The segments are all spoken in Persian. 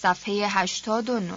صفحه 89.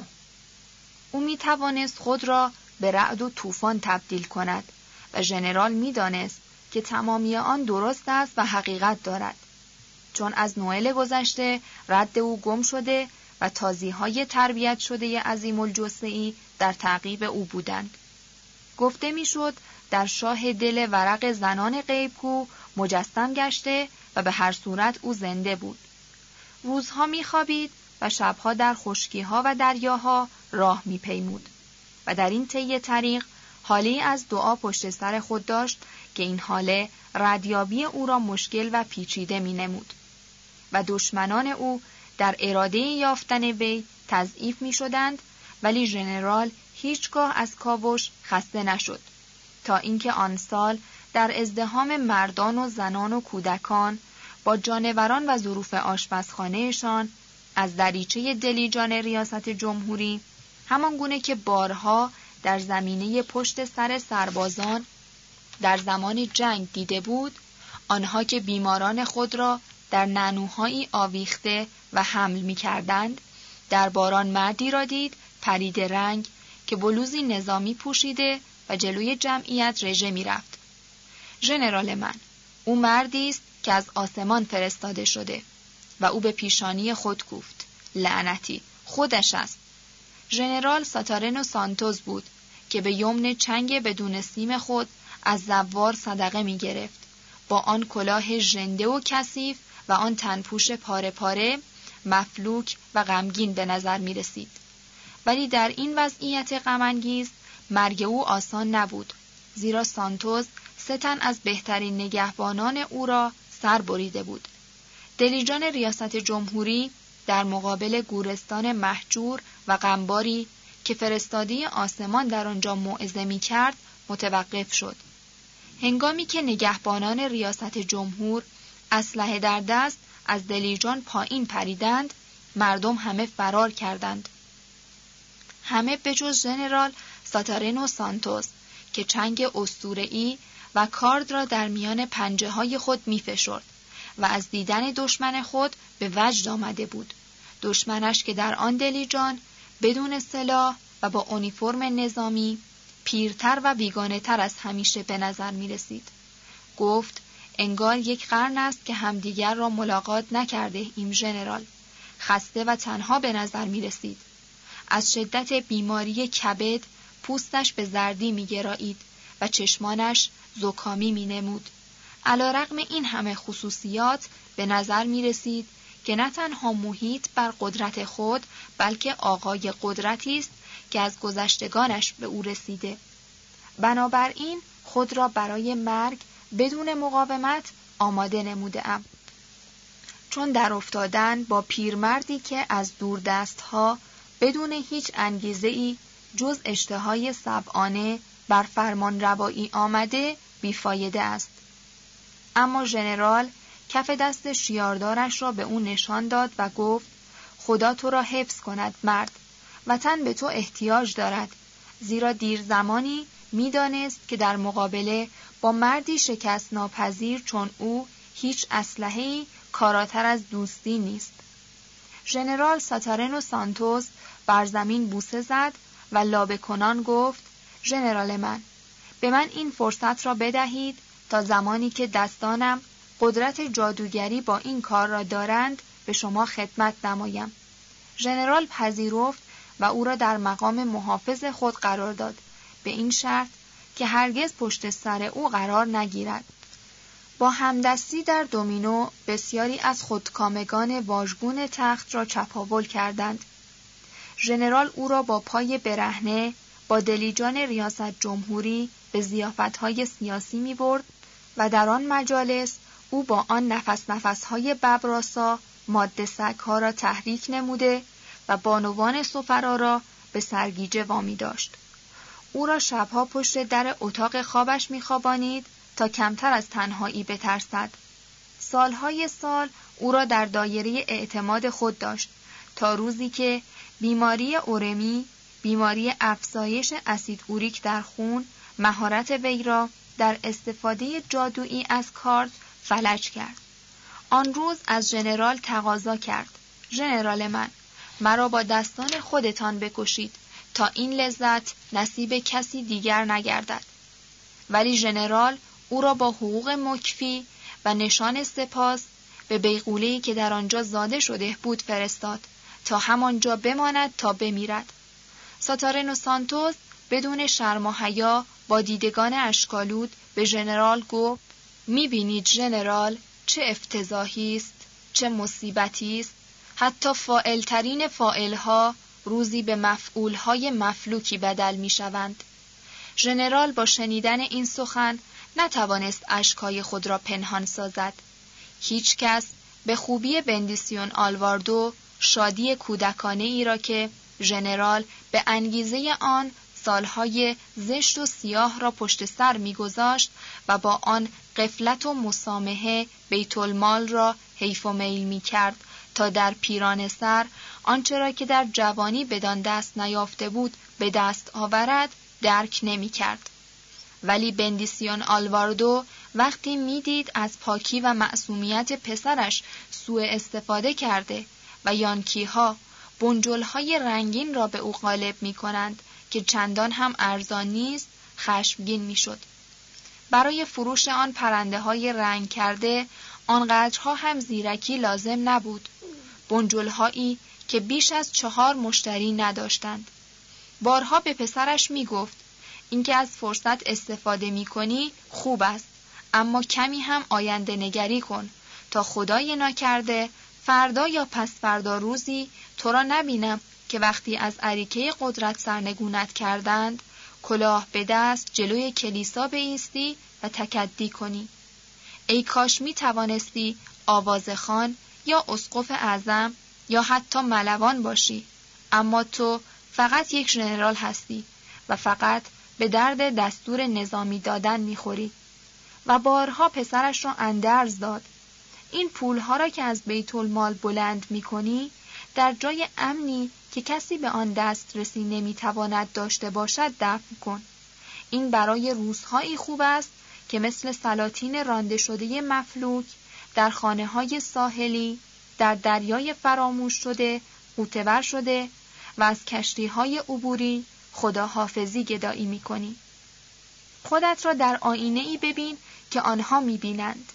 او می توانست خود را به رعد و طوفان تبدیل کند و ژنرال می دانست که تمامی آن درست است و حقیقت دارد، چون از نوئل گذشته رد او گم شده و تازیهای تربیت شده عظیم الجثه‌ای در تعقیب او بودند. گفته می شد در شاه دل ورق زنان غیبگو مجسم گشته و به هر صورت او زنده بود. روزها می خوابید و شبها در خشکی‌ها و دریاها راه می پیمود و در این طی طریق حالی از دعا پشت سر خود داشت که این حاله ردیابی او را مشکل و پیچیده می نمود و دشمنان او در اراده یافتن وی تضعیف می شدند، ولی ژنرال هیچگاه از کاوش خسته نشد تا اینکه آن سال در ازدحام مردان و زنان و کودکان با جانوران و ظروف آشپزخانهشان از دریچه دلیجان ریاست جمهوری، همان گونه که بارها در زمینه پشت سر سربازان در زمان جنگ دیده بود، آنها که بیماران خود را در نعنوهایی آویخته و حمل می کردند، در باران مردی را دید پرید رنگ که بلوزی نظامی پوشیده و جلوی جمعیت رژه می رفت. ژنرال من، او مردی است که از آسمان فرستاده شده. و او به پیشانی خود گفت: لعنتی، خودش است. ژنرال ساتارنو سانتوس بود که به یمن چنگ بدون سیم خود از زوار صدقه می گرفت، با آن کلاه ژنده و کثیف و آن تنپوش پاره پاره، مفلوک و غمگین به نظر می رسید. ولی در این وضعیت غم‌انگیز مرگ او آسان نبود، زیرا سانتوس 3 تن از بهترین نگهبانان او را سر بریده بود. دلیجان ریاست جمهوری در مقابل گورستان مهجور و غمباری که فرستاده آسمان در آنجا موعظه می کرد متوقف شد. هنگامی که نگهبانان ریاست جمهور اسلحه در دست از دلیجان پایین پریدند، مردم همه فرار کردند. همه به جز ژنرال ساتارنو سانتوس که چنگ اسطوره‌ای و کارد را در میان پنجه‌های خود می‌فشرد و از دیدن دشمن خود به وجد آمده بود. دشمنش که در آن دلیجان بدون سلاح و با اونیفرم نظامی پیرتر و بیگانه‌تر از همیشه به نظر می‌رسید. گفت: انگار 1 قرن است که همدیگر را ملاقات نکرده ایم ژنرال. خسته و تنها به نظر می‌رسید. از شدت بیماری کبد پوستش به زردی می‌گرایید و چشمانش زکامی می‌نمود. علی‌رغم این همه خصوصیات به نظر می‌رسید که نه تنها محیط بر قدرت خود، بلکه آقای قدرتی است که از گذشتگانش به او رسیده. بنابراین خود را برای مرگ بدون مقاومت آماده نموده‌ام. چون در افتادن با پیرمردی که از دوردست‌ها بدون هیچ انگیزه‌ای جز اشتهای سبعانه بر فرمان روایی آمده بیفایده است. اما ژنرال کف دست شیاردارش را به او نشان داد و گفت: خدا تو را حفظ کند مرد، وطن به تو احتیاج دارد، زیرا دیر زمانی می‌دانست که در مقابله با مردی شکست ناپذیر چون او هیچ اسلحه‌ای کاراتر از دوستی نیست. ژنرال ساتارنو سانتوس بر زمین بوسه زد و لابه کنان گفت: ژنرال من، به من این فرصت را بدهید تا زمانی که دستانم قدرت جادوگری با این کار را دارند به شما خدمت نمایم. ژنرال پذیرفت و او را در مقام محافظ خود قرار داد، به این شرط که هرگز پشت سر او قرار نگیرد. با همدستی در دومینو بسیاری از خودکامگان واژگون تخت را چپاول کردند. ژنرال او را با پای برهنه با دلیجان ریاست جمهوری به ضیافت‌های سیاسی می‌برد و در آن مجالس او با آن نفس‌های ببراسا ماده سگ‌ها را تحریک نموده و بانوان سفرا را به سرگیجه وامی داشت. او را شبها پشت در اتاق خوابش می‌خوابانید تا کمتر از تنهایی بترسد. سالهای سال او را در دایره اعتماد خود داشت تا روزی که بیماری اورمی، بیماری افزایش اسید اوریک در خون، مهارت وی را در استفاده جادویی از کارد فلج کرد. آن روز از ژنرال تقاضا کرد: ژنرال من، مرا با دستان خودتان بکشید تا این لذت نصیب کسی دیگر نگردد. ولی ژنرال او را با حقوق مکفی و نشان سپاس به بیغوله‌ای که در آنجا زاده شده بود فرستاد تا همانجا بماند تا بمیرد. ساتارنو سانتوس بدون شرم و حیا با دیدگان اشکالود به ژنرال گفت: می‌بینید ژنرال چه افتضاحی است، چه مصیبتی است. حتی فاعل‌ترین فاعل‌ها روزی به مفعول‌های مفلوکی بدل می‌شوند. ژنرال با شنیدن این سخن نتوانست اشک‌های خود را پنهان سازد. هیچ کس به خوبی بندیسیون آلواردو شادی کودکانه ای را که ژنرال به انگیزه آن سالهای زشت و سیاه را پشت سر می‌گذاشت و با آن غفلت و مسامحه بیت المال را حیف و میل می‌کرد تا در پیرانه سر آنچه را که در جوانی بدان دست نیافته بود به دست آورد درک نمی‌کرد. ولی بندیسیون آلواردو وقتی می‌دید از پاکی و معصومیت پسرش سوء استفاده کرده و یانکی‌ها بنجل‌های رنگین را به او غالب می‌کنند که چندان هم ارزان نیست، خشمگین می‌شد. برای فروش آن پرنده‌های رنگ کرده آنقدرها هم زیرکی لازم نبود. بنجل‌هایی که بیش از 4 مشتری نداشتند. بارها به پسرش می‌گفت: اینکه از فرصت استفاده می‌کنی خوب است، اما کمی هم آینده نگری کن تا خدای ناکرده فردا یا پس فردا روزی تو را نبینم که وقتی از اریکه قدرت سرنگونت کردند کلاه به دست جلوی کلیسا بایستی و تکدی کنی. ای کاش می توانستی آوازخوان یا اسقف اعظم یا حتی ملوان باشی، اما تو فقط یک ژنرال هستی و فقط به درد دستور نظامی دادن میخوری. و بارها پسرش را اندرز داد: این پولها را که از بیت المال بلند میکنی در جای امنی که کسی به آن دسترسی نمیتواند داشته باشد دفن کن. این برای روزهایی خوب است که مثل سلاطین رانده شده مفلوک در خانه‌های ساحلی در دریای فراموش شده غوطه‌ور شده و از کشتی‌های عبوری خداحافظی گدایی می‌کنی. خودت را در آینه‌ای ببین که آنها می‌بینند.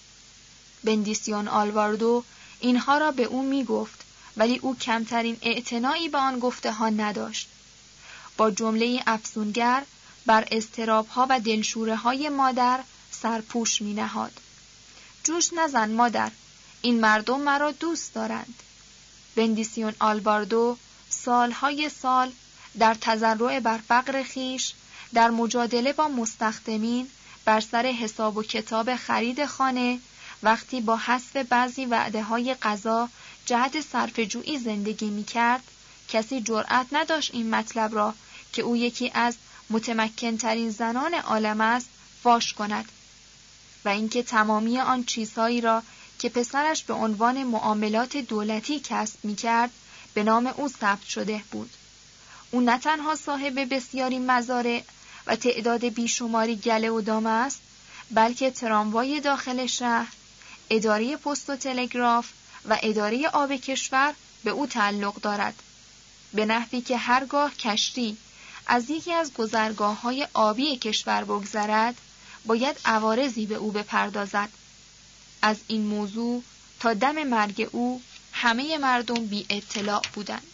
بندیسیون آلواردو اینها را به او می‌گفت، ولی او کمترین اعتنایی به آن گفته‌ها نداشت. با جمله افسونگر بر اضطراب‌ها و دلشوره‌های مادر سرپوش می‌نهاد. جوش نزن مادر، این مردم مرا دوست دارند. بندیسیون آلواردو سالهای سال در تضرع بر فقر خیش، در مجادله با مستخدمین بر سر حساب و کتاب خرید خانه، وقتی با حذف بعضی وعده‌های غذا جهت صرفه‌جویی زندگی می‌کرد، کسی جرأت نداشت این مطلب را که او یکی از متمکن‌ترین زنان عالم است فاش کند و اینکه تمامی آن چیزهایی را که پسرش به عنوان معاملات دولتی کسب می‌کرد به نام او ثبت شده بود. او نه تنها صاحب بسیاری مزارع و تعداد بیشماری گله و دام است، بلکه تراموای داخل شهر، اداره پست و تلگراف و اداره آب کشور به او تعلق دارد، به نحوی که هرگاه کشتی از یکی از گذرگاه‌های آبی کشور بگذرد باید عوارضی به او بپردازد. از این موضوع تا دم مرگ او همه مردم بی اطلاع بودند.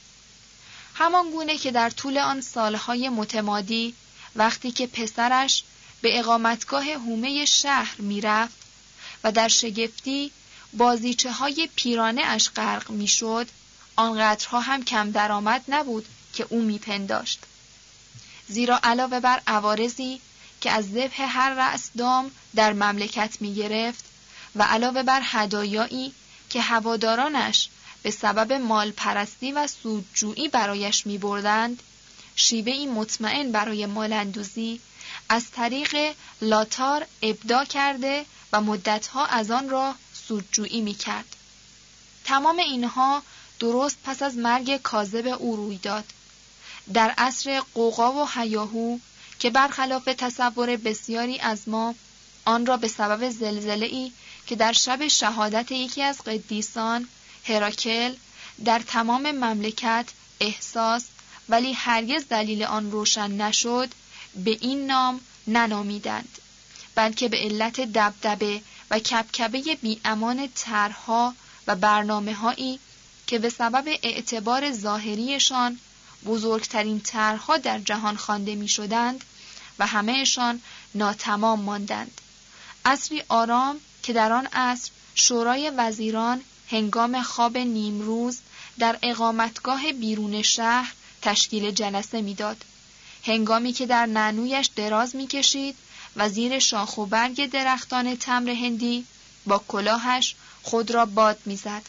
همان گونه که در طول آن سالهای متمادی وقتی که پسرش به اقامتگاه حومه شهر میرفت و در شگفتی بازیچه های پیرانه اش غرق میشد، آنقدرها هم کم درآمد نبود که او میپنداشت. زیرا علاوه بر عوارضی که از ذبح هر رأس دام در مملکت میگرفت و علاوه بر هدایایی که هوادارانش به سبب مال پرستی و سودجویی برایش می بردند، شیوهی مطمئن برای مالندوزی از طریق لاتار ابداع کرده و مدتها از آن را سودجویی می کرد. تمام اینها درست پس از مرگ کاذب او روی داد. در عصر غوغا و هیاهو که برخلاف تصور بسیاری از ما آن را به سبب زلزله‌ای که در شب شهادت یکی از قدیسان هراکل در تمام مملکت احساس ولی هرگز دلیل آن روشن نشد به این نام ننامیدند، بلکه به علت دبدبه و کبکبه بی‌امان طرح‌ها و برنامه‌هایی که به سبب اعتبار ظاهریشان بزرگترین طرح‌ها در جهان خوانده می‌شدند و همه‌شان ناتمام ماندند. عصری آرام که در آن عصر شورای وزیران هنگام خواب نیمروز در اقامتگاه بیرون شهر تشکیل جلسه می‌داد، هنگامی که در نعنویش دراز می‌کشید و زیر شاخ و برگ درختان تمر هندی با کلاهش خود را باد می‌زد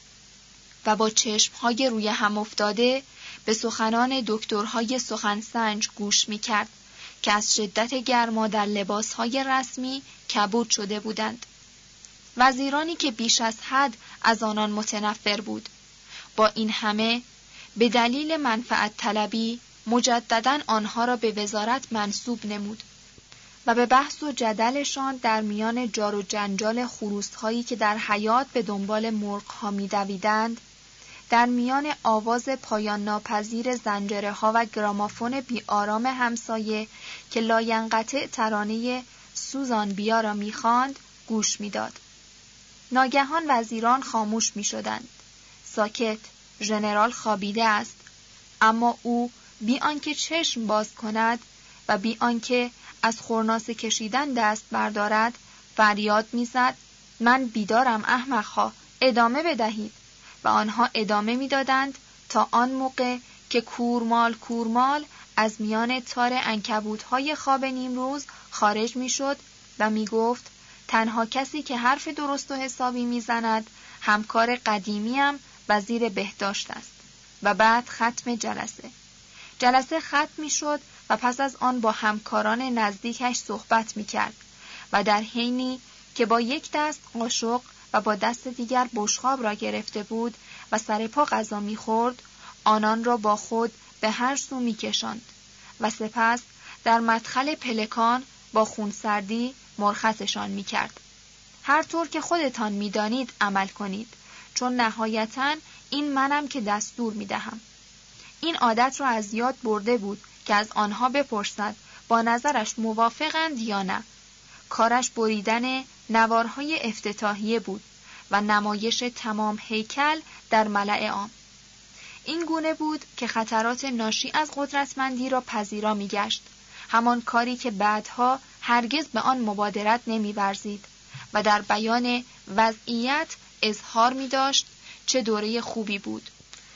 و با چشم‌های روی هم افتاده به سخنان دکترهای سخنسنج گوش می‌کرد که از شدت گرما در لباسهای رسمی کبود شده بودند. وزیرانی که بیش از حد از آنان متنفر بود، با این همه به دلیل منفعت طلبی مجدداً آنها را به وزارت منصوب نمود و به بحث و جدلشان در میان جار و جنجال خروس‌هایی که در حیاط به دنبال مرغ‌ها می‌دویدند، در میان آواز پایان ناپذیر زنجره‌ها و گرامافون بی‌آرام همسایه که لاینقطع ترانه سوزان بیا را می‌خواند گوش می‌داد. ناگهان وزیران خاموش می‌شدند. ساکت، ژنرال خوابیده است، اما او بی آنکه چشم باز کند و بی آنکه از خرناس کشیدن دست بردارد فریاد می‌زد: من بیدارم احمق‌ها، ادامه بدهید. و آنها ادامه می‌دادند تا آن موقع که کورمال از میان تار عنکبوت‌های خواب نیمروز خارج می‌شد و می‌گفت: تنها کسی که حرف درست و حسابی می‌زند همکار قدیمیم وزیر بهداشت است. و بعد ختم جلسه ختم می‌شد و پس از آن با همکاران نزدیکش صحبت می‌کرد و در حینی که با یک دست قاشق و با دست دیگر بشقاب را گرفته بود و سر پا غذا می‌خورد، آنان را با خود به هر سو می‌کشاند و سپس در مدخل پلکان با خونسردی مرخصشان می‌کرد. هر طور که خودتان می‌دانید عمل کنید، چون نهایتاً این منم که دستور می‌دهم. این عادت را از یاد برده بود که از آنها بپرسد با نظرش موافقند یا نه. کارش بریدن نوارهای افتتاحیه بود و نمایش تمام هیکل در ملأ عام. این گونه بود که خطرات ناشی از قدرتمندی را پذیرا می‌گشت، همان کاری که بعدها هرگز به آن مبادرت نمی‌ورزید و در بیان وضعیت اظهار می‌داشت چه دوره خوبی بود.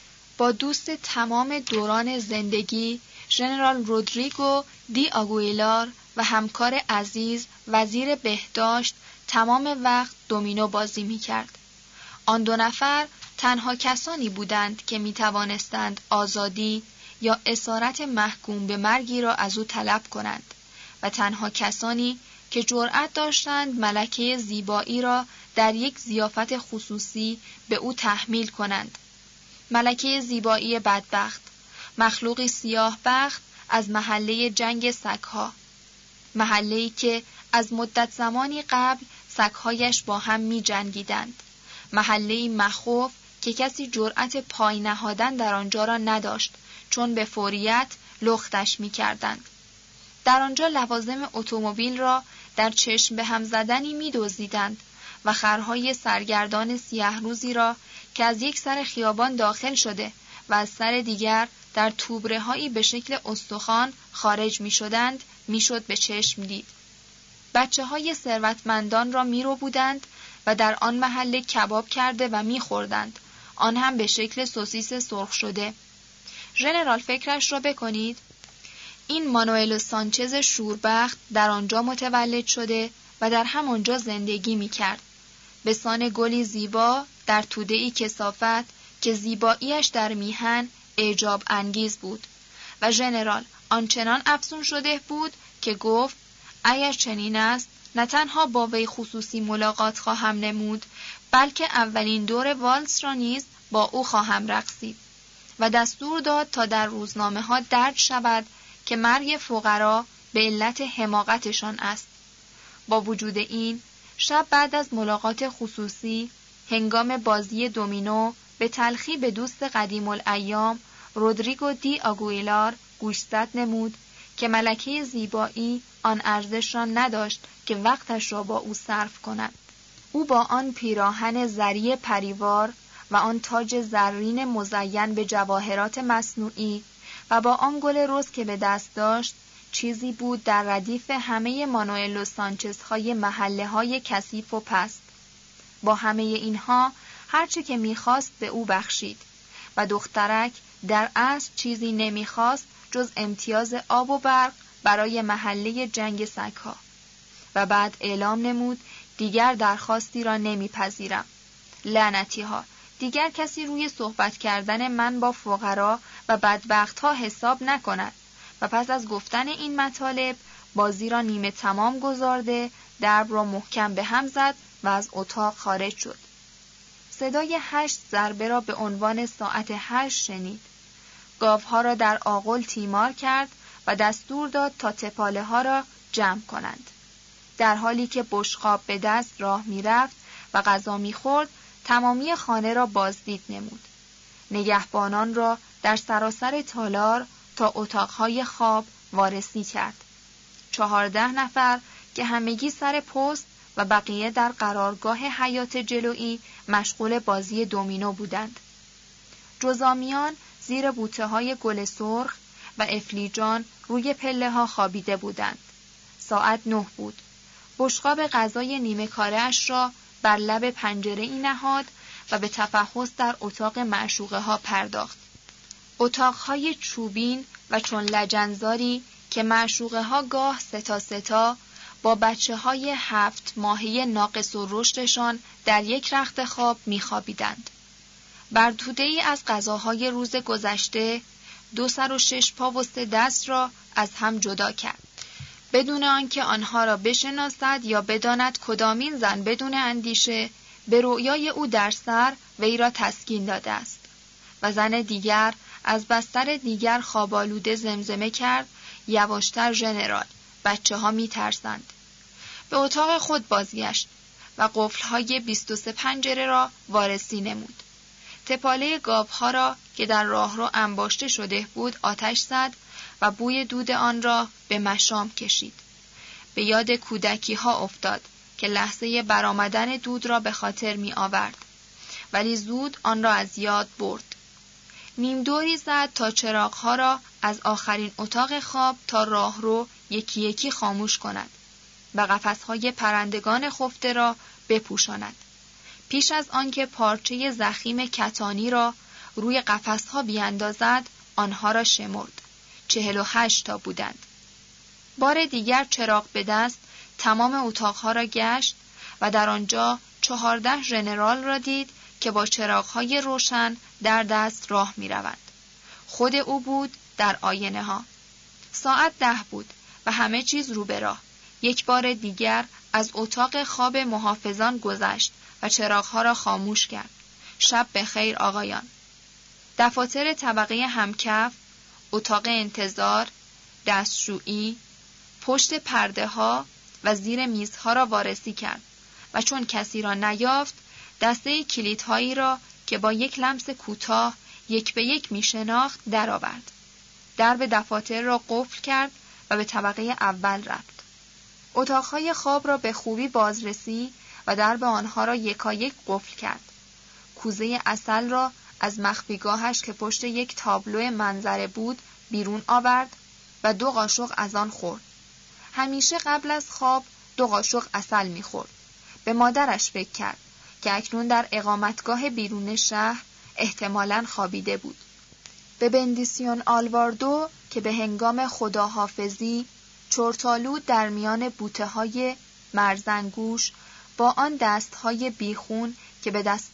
با دوست تمام دوران زندگی ژنرال رودریگو دی آگویلار و همکار عزیز وزیر بهداشت تمام وقت دومینو بازی می‌کرد. آن دو نفر تنها کسانی بودند که می‌توانستند آزادی یا اسارت محکوم به مرگی را از او طلب کنند و تنها کسانی که جرأت داشتند ملکه زیبایی را در یک ضیافت خصوصی به او تحمیل کنند. ملکه زیبایی بدبخت، مخلوقی سیاه بخت از محله جنگ سگ‌ها، محله‌ای که از مدت زمانی قبل سگ‌هایش با هم می‌جنگیدند، محله‌ای مخوف که کسی جرأت پای نهادن در آنجا را نداشت، چون به فوریت لختش می‌کردند. در آنجا لوازم اتومبیل را در چشم به هم زدنی می‌دزدیدند و خرهای سرگردان سیاه روزی را که از یک سر خیابان داخل شده و از سر دیگر در توبره‌هایی به شکل استخوان خارج می‌شدند میشد به چشم دید. بچه‌های ثروتمندان را می‌ربودند و در آن محله کباب کرده و می‌خوردند، آن هم به شکل سوسیس سرخ شده. ژنرال فکرش را بکنید، این مانوئل سانچز شوربخت در آنجا متولد شده و در همانجا زندگی می‌کرد. به سان گلی زیبا در توده‌ای کثافت که زیباییش در میهن اعجاب انگیز بود و ژنرال آنچنان افسون شده بود که گفت اگر چنین است نه تنها با وی خصوصی ملاقات خواهم نمود، بلکه اولین دور والس را نیز با او خواهم رقصید و دستور داد تا در روزنامه‌ها درج شود که مرگ فقرا به علت حماقتشان است. با وجود این، شب بعد از ملاقات خصوصی، هنگام بازی دومینو به تلخی به دوست قدیم الایام رودریگو دی آگویلار گوشزد نمود که ملکه زیبایی آن ارزش را نداشت که وقتش را با او صرف کند. او با آن پیراهن زری پریوار و آن تاج زرین مزین به جواهرات مصنوعی و با آن گل رز که به دست داشت چیزی بود در ردیف همه مانوئل سانچزهای محله‌های کثیف و پست. با همه اینها هرچه که می‌خواست به او بخشید و دخترک در اصل چیزی نمی‌خواست جز امتیاز آب و برق برای محله جنگ سگ‌ها. و بعد اعلام نمود دیگر درخواستی را نمیپذیرم. لعنتی‌ها، دیگر کسی روی صحبت کردن من با فقرا و بدبخت‌ها حساب نکند. و پس از گفتن این مطالب بازی را نیمه تمام گذارده درب را محکم به هم زد و از اتاق خارج شد. صدای 8 ضربه را به عنوان ساعت 8 شنید. گاوها را در آغل تیمار کرد و دستور داد تا تپاله ها را جمع کنند. در حالی که بشقاب به دست راه می رفت و غذا می خورد، تمامی خانه را بازدید نمود. نگهبانان را در سراسر تالار تا اتاقهای خواب وارسی کرد. 14 نفر که همگی سر پست و بقیه در قرارگاه حیاط جلویی مشغول بازی دومینو بودند. جزامیان زیر بوته‌های گل سرخ و افلیجان روی پله‌ها خوابیده بودند. ساعت 9 بود. بشقاب غذای نیمه کاره‌اش را بر لب پنجره‌ای نهاد و به تفحص در اتاق معشوقه‌ها پرداخت. اتاقهای چوبین و چون لجنزاری که معشوقه‌ها گاه ستا با بچه‌های 7 ماهه ناقص و رشدشان در یک رخت خواب می‌خوابیدند. بر توده‌ای از غذاهای روز گذشته 2 سر و 6 پا و 3 دست را از هم جدا کرد، بدون آنکه آنها را بشناسد یا بداند کدامین زن بدون اندیشه به رؤیای او در سر وی را تسکین داده است. و زن دیگر از بستر دیگر خوابالوده زمزمه کرد: یواشتر ژنرال، بچه ها می ترسند. به اتاق خود بازگشت و قفل‌های 23 پنجره را وارسی نمود. تپاله گاوها را که در راهرو انباشته شده بود آتش زد و بوی دود آن را به مشام کشید. به یاد کودکی ها افتاد که لحظه برآمدن دود را به خاطر می آورد، ولی زود آن را از یاد برد. نیم دوری زد تا چراغ‌ها را از آخرین اتاق خواب تا راهرو یکی یکی خاموش کند و قفس‌های پرندگان خفته را بپوشاند. پیش از آنکه پارچه ضخیم کتانی را روی قفس‌ها بیاندازد، آنها را شمرد. 48 تا بودند. بار دیگر چراغ به دست تمام اتاقها را گشت و در آنجا 14 ژنرال را دید که با چراغ‌های روشن در دست راه می‌روند. خود او بود در آینه ها. ساعت 10 بود و همه چیز رو به راه. یک بار دیگر از اتاق خواب محافظان گذشت و چراغ‌ها را خاموش کرد. شب بخیر آقایان. دفاتر طبقه همکف، اتاق انتظار، دستشویی، پشت پرده ها و زیر میزها را وارسی کرد و چون کسی را نیافت، دسته کلیدهایی را که با یک لمس کوتاه یک به یک می شناخت درآورد. درب دفاتر را قفل کرد و به طبقه اول رفت. اتاقهای خواب را به خوبی بازرسی و درب آنها را یکایک قفل کرد. کوزه عسل را از مخفیگاهش که پشت یک تابلو منظره بود بیرون آورد و 2 قاشق از آن خورد. همیشه قبل از خواب 2 قاشق عسل می‌خورد. به مادرش فکر کرد که اکنون در اقامتگاه بیرون شهر احتمالاً خوابیده بود. به بندیسیون آلواردو که به هنگام خداحافظی چرتالود در میان بوته‌های مرزنگوش با آن دست‌های بیخون که به دست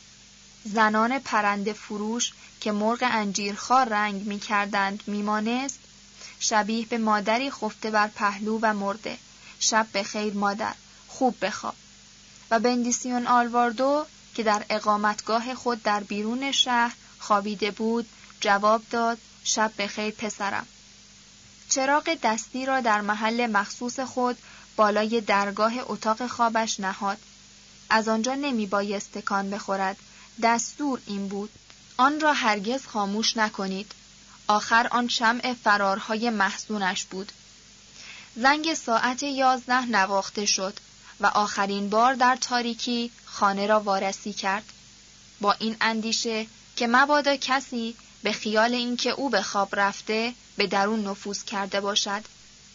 زنان پرنده فروش که مرغ انجیرخوار رنگ می‌کردند میمانست، شبیه به مادری خفته بر پهلو و مرده. شب بخیر مادر، خوب بخواب. و بندیسیون آلواردو که در اقامتگاه خود در بیرون شهر خوابیده بود جواب داد: شب بخیر پسرم. چراغ دستی را در محل مخصوص خود بالای درگاه اتاق خوابش نهاد. از آنجا نمی بایست تکان بخورد، دستور این بود: آن را هرگز خاموش نکنید. آخر آن شمع فرارهای محزونش بود. زنگ ساعت 11 نواخته شد و آخرین بار در تاریکی خانه را وارسی کرد، با این اندیشه که مبادا کسی به خیال اینکه او به خواب رفته به درون نفوذ کرده باشد.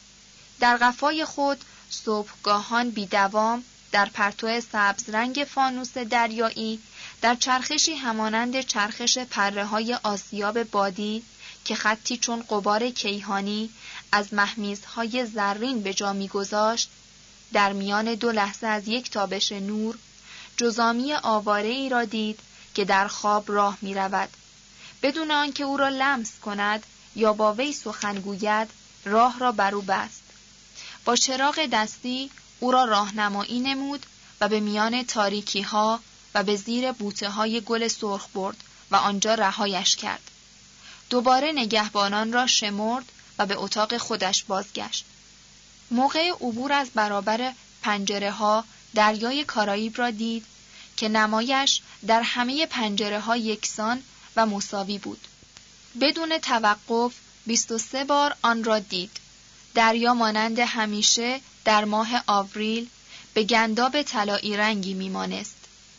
در قفای خود صبحگاهان بی‌دوام در پرتو سبز رنگ فانوس دریایی، در چرخشی همانند چرخش پره‌های آسیاب بادی که خطی چون غبار کیهانی از مهمیزهای زرین به جا می‌گذاشت، در میان دو لحظه از یک تابش نور جزامی آواره ای را دید که در خواب راه می رود. بدون آنکه او را لمس کند یا با وی سخن گوید، راه را بر او بست. با چراغ دستی او را راهنمایی نمود و به میان تاریکی ها و به زیر بوته های گل سرخ برد و آنجا رهایش کرد. دوباره نگهبانان را شمرد و به اتاق خودش بازگشت. موقع عبور از برابر پنجره ها دریای کارائیب را دید که نمایش در همه پنجره ها یکسان و مساوی بود. بدون توقف 23 بار آن را دید. دریا مانند همیشه در ماه آوریل به گنداب طلایی رنگی میمانست.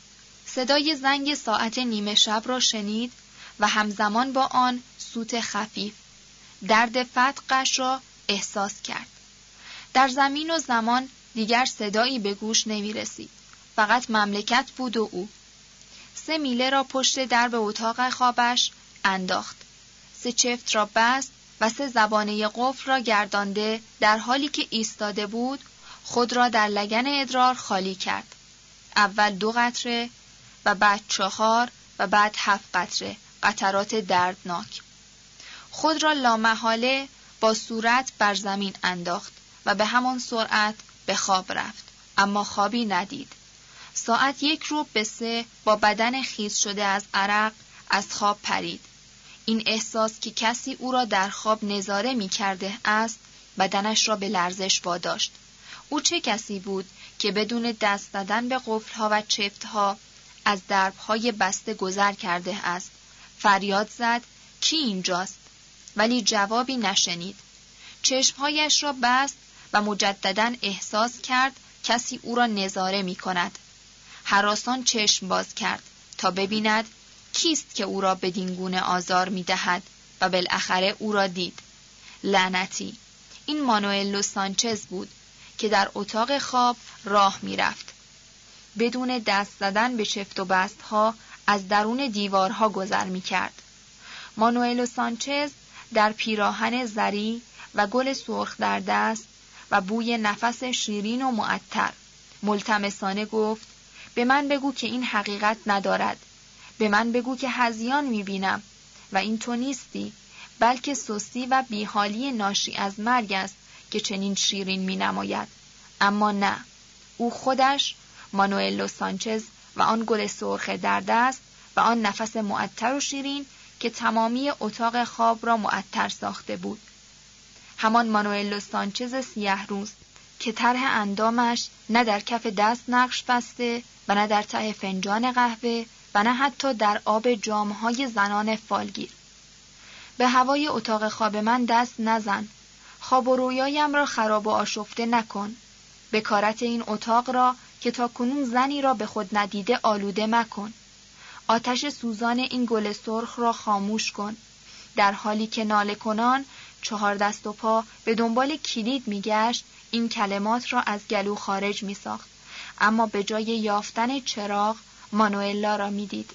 صدای زنگ ساعت نیمه شب را شنید و همزمان با آن سوت خفیف، درد فتقش را احساس کرد. در زمین و زمان دیگر صدایی به گوش نمی رسید. فقط مملکت بود و او. 3 میله را پشت درب اتاق خوابش انداخت. 3 چفت را بست و 3 زبانه قفل را گردانده در حالی که ایستاده بود خود را در لگن ادرار خالی کرد. اول 2 قطره و بعد 4 و بعد 7 قطره، قطرات دردناک. خود را لامحاله با صورت بر زمین انداخت و به همان سرعت به خواب رفت، اما خوابی ندید. ساعت 2:01 با بدن خیس شده از عرق از خواب پرید. این احساس که کسی او را در خواب نظاره می کرده است بدنش را به لرزش واداشت. او چه کسی بود که بدون دست زدن به قفل‌ها و چفت‌ها از درب‌های بسته گذر کرده است؟ فریاد زد: کی اینجاست؟ ولی جوابی نشنید. چشمهایش را بست و مجدداً احساس کرد کسی او را نظاره می کند. هراسان چشم باز کرد تا ببیند کیست که او را بدین گونه آزار می دهد و بالاخره او را دید. لعنتی! این مانوئلو سانچز بود که در اتاق خواب راه می رفت. بدون دست زدن به چفت و بستها از درون دیوارها گذر می کرد. مانوئلو سانچز در پیراهن زری و گل سرخ در دست و بوی نفس شیرین و معطر ملتمسانه گفت: به من بگو که این حقیقت ندارد. به من بگو که هذیان می‌بینم و این تو نیستی، بلکه سستی و بیحالی ناشی از مرگ است که چنین شیرین می‌نماید. اما نه، او خودش مانوئلو سانچز و آن گل سرخ در دست و آن نفس معطر و شیرین که تمامی اتاق خواب را معطر ساخته بود. همان مانوئلو سانچز سیه روز که طرح اندامش نه در کف دست نقش بسته و نه در ته فنجان قهوه و نه حتی در آب جامهای زنان فالگیر. به هوای اتاق خواب من دست نزن. خواب و رویایم را خراب و آشفته نکن. بکارت این اتاق را که تا کنون زنی را به خود ندیده آلوده مکن. آتش سوزان این گل سرخ را خاموش کن. در حالی که ناله کنان 4 دست و پا به دنبال کلید میگشت، این کلمات را از گلو خارج میساخت، اما به جای یافتن چراغ مانوئلا را میدید.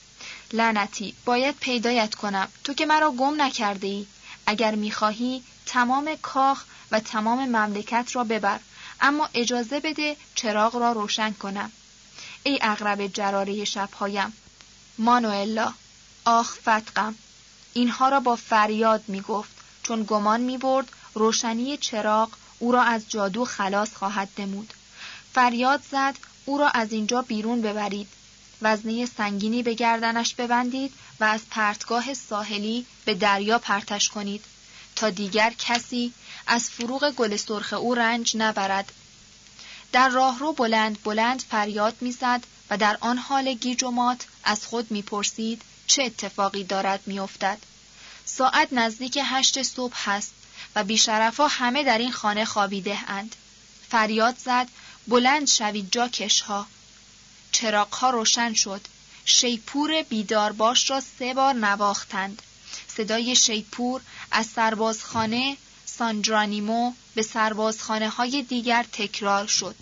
لعنتی، باید پیدایت کنم، تو که مرا گم نکرده ای. اگر میخواهی تمام کاخ و تمام مملکت را ببر، اما اجازه بده چراغ را روشن کنم. ای عقرب جراره شبهایم، مانوئلا، آخ فتقم. اینها را با فریاد میگفت، چون گمان میبرد روشنی چراغ او را از جادو خلاص خواهد نمود. فریاد زد او را از اینجا بیرون ببرید. وزنه سنگینی به گردنش ببندید و از پرتگاه ساحلی به دریا پرتش کنید تا دیگر کسی از فروغ گل سرخ او رنج نبرد. در راهرو بلند بلند فریاد میزد و در آن حال گیج و مات از خود می‌پرسید چه اتفاقی دارد می‌افتد. ساعت نزدیک 8 صبح هست و بیشرفا همه در این خانه خوابیده اند. فریاد زد بلند شوید جاکش‌ها. چراغ‌ها روشن شد. شیپور بیدارباش را 3 بار نواختند. صدای شیپور از سربازخانه سانجرانیمو به سربازخانه‌های دیگر تکرار شد.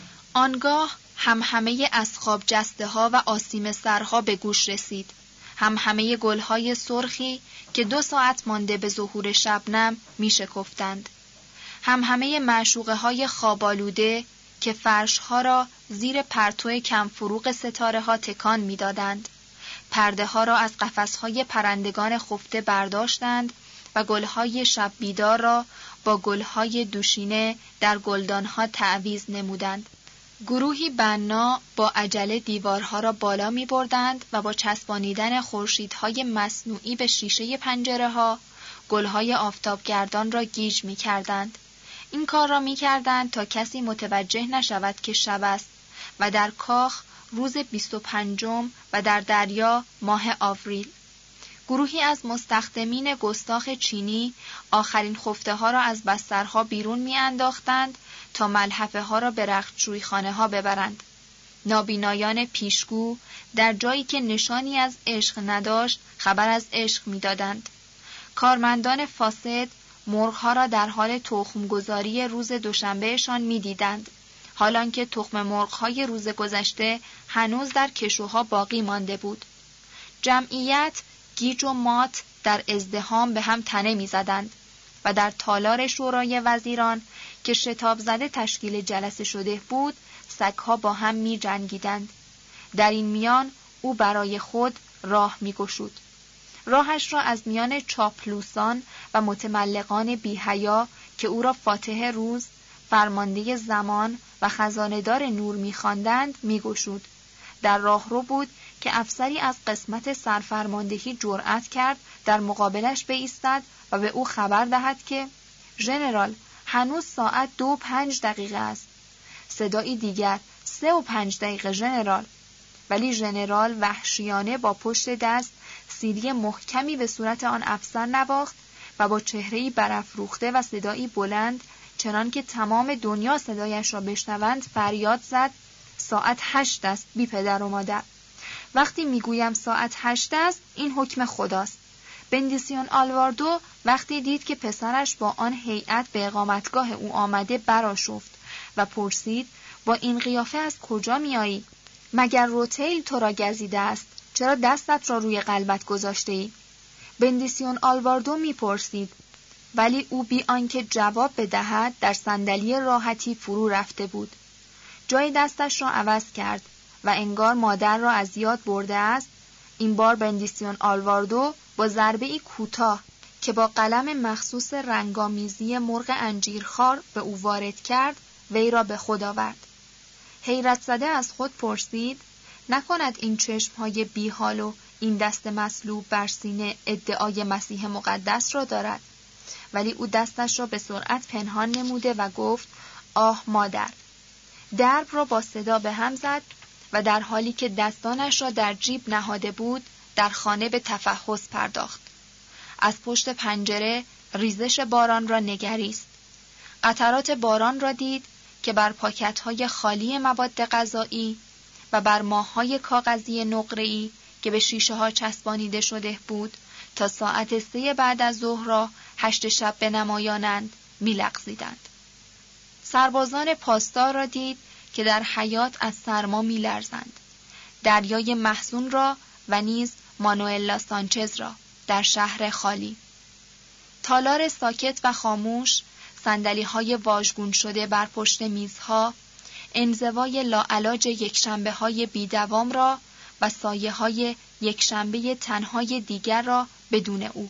آنگاه همهمه اصحاب جسته ها و آسیم سرها به گوش رسید. همهمه گلهای سرخی که 2 ساعت مانده به ظهور شبنم می شکفتند. همهمه معشوقه های خوابالوده که فرشها را زیر پرتو کمفروغ ستاره ها تکان می دادند. پرده ها را از قفس‌های پرندگان خفته برداشتند و گلهای شب بیدار را با گلهای دوشینه در گلدانها تعویض نمودند. گروهی بنا با عجله دیوارها را بالا می بردند و با چسبانیدن خورشیدهای مصنوعی به شیشه پنجره‌ها گلهای آفتابگردان را گیج می کردند. این کار را می کردند تا کسی متوجه نشود که شب است و در کاخ روز 25 و در دریا ماه آوریل. گروهی از مستخدمین گستاخ چینی آخرین خفته ها را از بسترها بیرون می انداختند تا ملحفه ها را به رختشویی خانه ها ببرند. نابینایان پیشگو در جایی که نشانی از عشق نداشت خبر از عشق می دادند. کارمندان فاسد مرغ‌ها را در حال تخم‌گذاری روز دوشنبهشان می دیدند، حالان که تخم مرغ‌های روز گذشته هنوز در کشوها باقی مانده بود. جمعیت گیج و مات در ازدحام به هم تنه می زدند و در تالار شورای وزیران که شتاب زده تشکیل جلسه شده بود سگ‌ها با هم می جنگیدند. در این میان او برای خود راه می گشود. راهش را از میان چاپلوسان و متملقان بی‌حیا که او را فاتح روز، فرمانده زمان و خزانه‌دار نور می‌خواندند می‌گشود. در راهرو بود که افسری از قسمت سرفرماندهی جرأت کرد در مقابلش بایستد و به او خبر دهد که ژنرال هنوز ساعت 2:05 است. صدایی دیگر 3:05 ژنرال. ولی ژنرال وحشیانه با پشت دست سیلی محکمی به صورت آن افسر نواخت و با چهره‌ای برافروخته و صدایی بلند چنان که تمام دنیا صدایش را بشنوند فریاد زد ساعت 8 است بی پدر و مادر. وقتی میگویم ساعت 8 است این حکم خداست. بندیسیون آلواردو وقتی دید که پسرش با آن هیئت به اقامتگاه او آمده برآشفت و پرسید با این قیافه از کجا میایی؟ مگر روتیل تو را گزیده است؟ چرا دستت را روی قلبت گذاشته ای؟ بندیسیون آلواردو میپرسید، ولی او بی آنکه جواب بدهد در صندلی راحتی فرو رفته بود. جای دستش را عوض کرد و انگار مادر را از یاد برده است. این بار بندیسیون آلواردو با ضربه‌ای کوتاه که با قلم مخصوص رنگامیزی مرغ انجیرخوار به او وارد کرد وی را به خود آورد. حیرت زده از خود پرسید نکند این چشم‌های بی‌حال و این دست مصلوب بر سینه ادعای مسیح مقدس را دارد؟ ولی او دستش را به سرعت پنهان نموده و گفت آه مادر. درب را با صدا به هم زد و در حالی که دستانش را در جیب نهاده بود در خانه به تفحص پرداخت. از پشت پنجره ریزش باران را نگریست. قطرات باران را دید که بر پاکت‌های خالی مواد غذایی و بر ماه‌های کاغذی نقره‌ای که به شیشه‌ها چسبانیده شده بود تا ساعت 3 بعد از ظهر را 8 شب بنمایانند می‌لغزیدند. سربازان پاسدار را دید که در حیاط از سرما می‌لرزند. دریای محزون را و نیز مانوئلا سانچز را در شهر خالی. تالار ساکت و خاموش، صندلی‌های واژگون شده بر پشت میزها، انزوای لاعلاج یکشنبه‌های بی‌دوام را و سایه‌های یکشنبه تنهای دیگر را بدون او.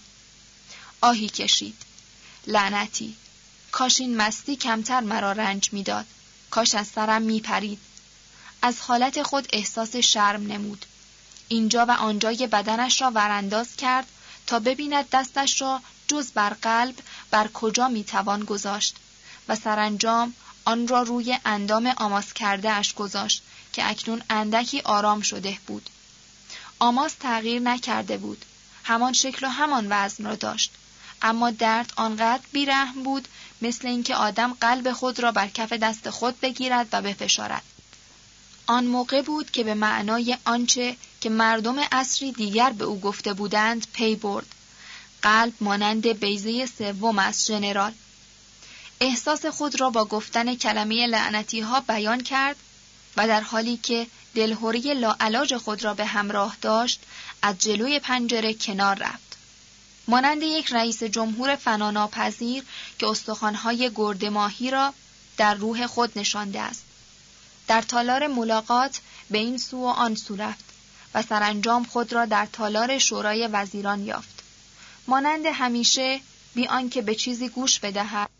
آهی کشید. لعنتی. کاش این مستی کمتر مرا رنج می‌داد. کاش از سرم می‌پرید. از حالت خود احساس شرم نمود. اینجا و آنجای بدنش را ورانداز کرد تا ببیند دستش را جز بر قلب بر کجا میتوان گذاشت و سرانجام آن را روی اندام آماس کرده اش گذاشت که اکنون اندکی آرام شده بود. آماس تغییر نکرده بود. همان شکل و همان وزن را داشت. اما درد آنقدر بیرحم بود مثل اینکه آدم قلب خود را بر کف دست خود بگیرد و بفشارد. آن موقع بود که به معنای آنچه که مردم عصری دیگر به او گفته بودند پی برد. قلب مانند بیضه سوم است ژنرال. احساس خود را با گفتن کلمه لعنتی ها بیان کرد و در حالی که دلهوری لاعلاج خود را به همراه داشت از جلوی پنجره کنار رفت. مانند یک رئیس جمهور فناناپذیر که استخوان‌های گرد ماهی را در روح خود نشانده است. در تالار ملاقات به این سو و آن سو رفت و سرانجام خود را در تالار شورای وزیران یافت. مانند همیشه بی آنکه به چیزی گوش بدهد